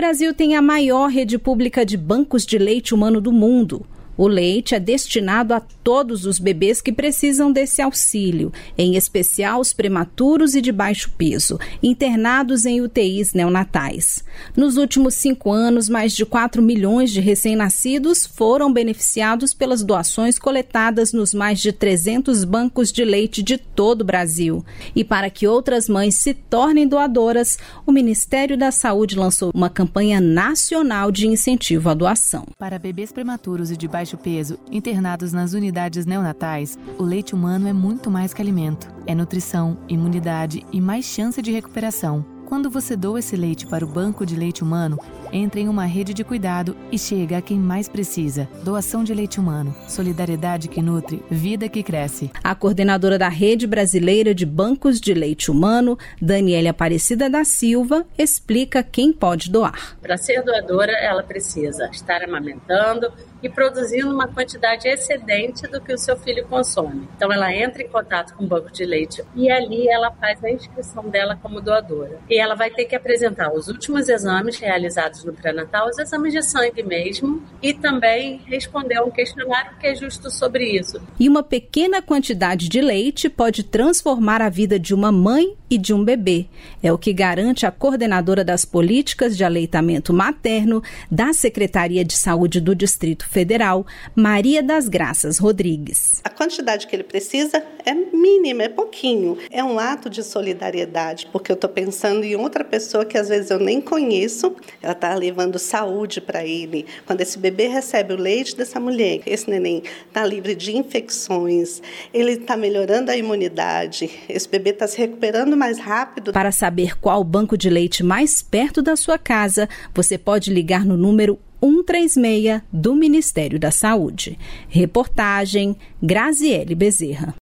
Brasil tem a maior rede pública de bancos de leite humano do mundo. O leite é destinado a todos os bebês que precisam desse auxílio, em especial os prematuros e de baixo peso, internados em UTIs neonatais. Nos últimos 5 anos, mais de 4 milhões de recém-nascidos foram beneficiados pelas doações coletadas nos mais de 300 bancos de leite de todo o Brasil. E para que outras mães se tornem doadoras, o Ministério da Saúde lançou uma campanha nacional de incentivo à doação. Para bebês prematuros e de baixo peso, internados nas unidades neonatais, o leite humano é muito mais que alimento. É nutrição, imunidade e mais chance de recuperação. Quando você doa esse leite para o banco de leite humano, entra em uma rede de cuidado e chega a quem mais precisa. Doação de leite humano. Solidariedade que nutre, vida que cresce. A coordenadora da Rede Brasileira de Bancos de Leite Humano, Daniela Aparecida da Silva, explica quem pode doar. Para ser doadora, ela precisa estar amamentando e produzindo uma quantidade excedente do que o seu filho consome. Então ela entra em contato com o banco de leite e ali ela faz a inscrição dela como doadora. E ela vai ter que apresentar os últimos exames realizados no pré-natal, os exames de sangue mesmo, e também responder a um questionário que é justo sobre isso. E uma pequena quantidade de leite pode transformar a vida de uma mãe e de um bebê. É o que garante a coordenadora das políticas de aleitamento materno da Secretaria de Saúde do Distrito Federal, Maria das Graças Rodrigues. A quantidade que ele precisa é mínima, é pouquinho. É um ato de solidariedade, porque eu estou pensando em outra pessoa que às vezes eu nem conheço, ela está levando saúde para ele. Quando esse bebê recebe o leite dessa mulher, esse neném está livre de infecções, ele está melhorando a imunidade, esse bebê está se recuperando mais rápido. Para saber qual banco de leite mais perto da sua casa, você pode ligar no número 136 do Ministério da Saúde. Reportagem Graziele Bezerra.